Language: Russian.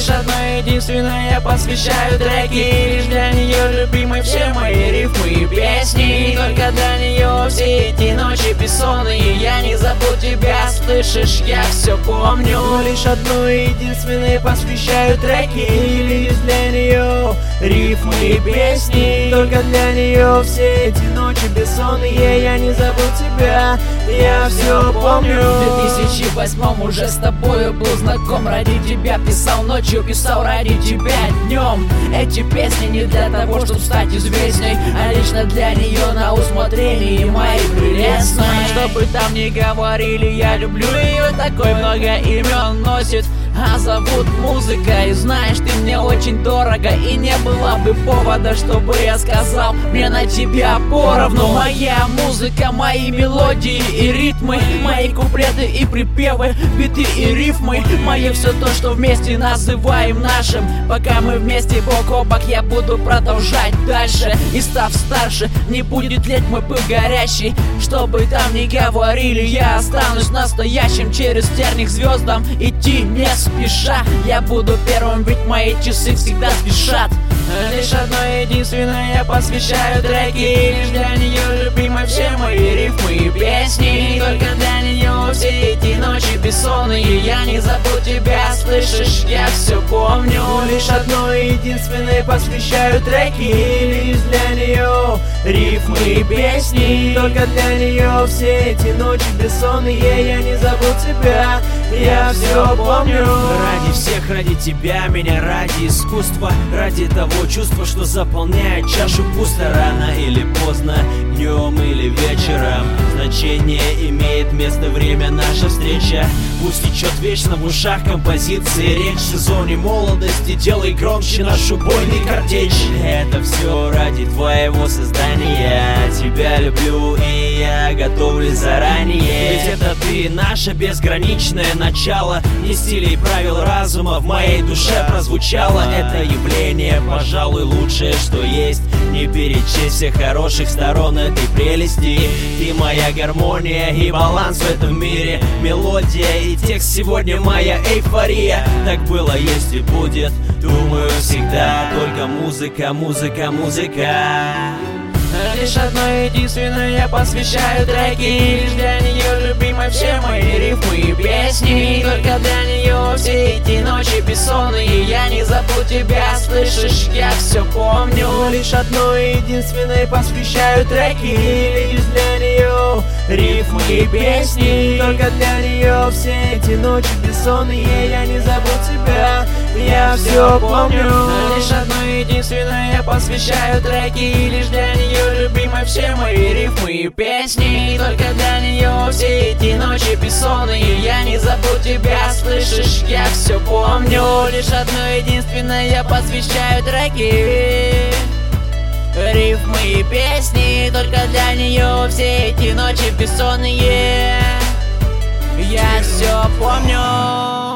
Лишь одной единственной я посвящаю треки. Лишь для нее любимой все мои рифмы и песни. Только для нее все эти ночи бессонные. Я не забыл тебя, слышишь, я все помню. Лишь одной единственной посвящаю треки. Лишь для нее рифмы и песни. Только для нее все эти ночи бессонные. Я не забыл тебя, я все помню. В 2008 уже с тобою был знаком. Ради тебя писал ночью, писал ради тебя днем. Эти песни не для того, чтобы стать известной, а лично для нее на усмотрение моей прелестной. Чтобы там не говорили, я люблю ее, такой много имен носит, а зовут музыка. И знаешь, ты мне очень дорого, и не было бы повода, чтобы я сказал мне на тебя поровну. Моя музыка, мои мелодии и ритмы, мои куплеты и припевы, биты и рифмы, мое все то, что вместе называем нашим. Пока мы вместе бок о бок, я буду продолжать дальше. И став старше, не будет леть мой пыл горящий. Чтобы там не говорили, я останусь настоящим. Через терник звездам идти не спеша. Я буду первым, ведь мои часы всегда спешат. Лишь одной единственной я посвящаю треки. Лишь для нее любимой все мои рифмы и песни. Только для нее все эти ночи бессонные. Я не забыл тебя, слышишь, я все помню. Лишь одной единственной посвящаю треки. Лишь для нее рифмы и песни. Только для нее все эти ночи бессонные. Я не забыл тебя, я все помню. Ради всех, ради тебя, меня ради искусства, ради того чувства, что заполняет чашу пусто. Рано или поздно, днем или вечером, значение имеет место время, наша встреча. Пусть течет вечно в ушах композиции речь. В сезоне молодости делай громче нашу бойный картечь. Это все ради твоего создания. Тебя люблю и я готовлю заранее. Ведь это ты, наше безграничное начало. Не стилей и правил разума в моей душе прозвучало. Это явление, пожалуй, лучшее, что есть. Не перечесть всех хороших сторон этой прелести. Ты моя гармония и баланс в этом мире. Мелодия и текст сегодня моя эйфория. Так было, есть и будет, думаю, всегда. Только музыка, музыка, музыка. Лишь одной единственной я посвящаю треки. Лишь для нее любимой все мои рифмы и песни. Только для нее все эти ночи бессонные. Я не забыл тебя, слышишь, я все помню. Лишь одной единственной посвящаю треки. Лишь для нее рифмы и песни. Только для нее все эти ночи бессонные. Я не забыл тебя, я все помню. Лишь одной единственной я посвящаю треки. Лишь для нее любимой все мои рифмы и песни. Только для нее все эти ночи бессонные. Я не забыл тебя, слышишь, я все помню. Лишь одной единственной я посвящаю треки. Рифмы и песни. Только для нее все эти ночи бессонные. Я все помню.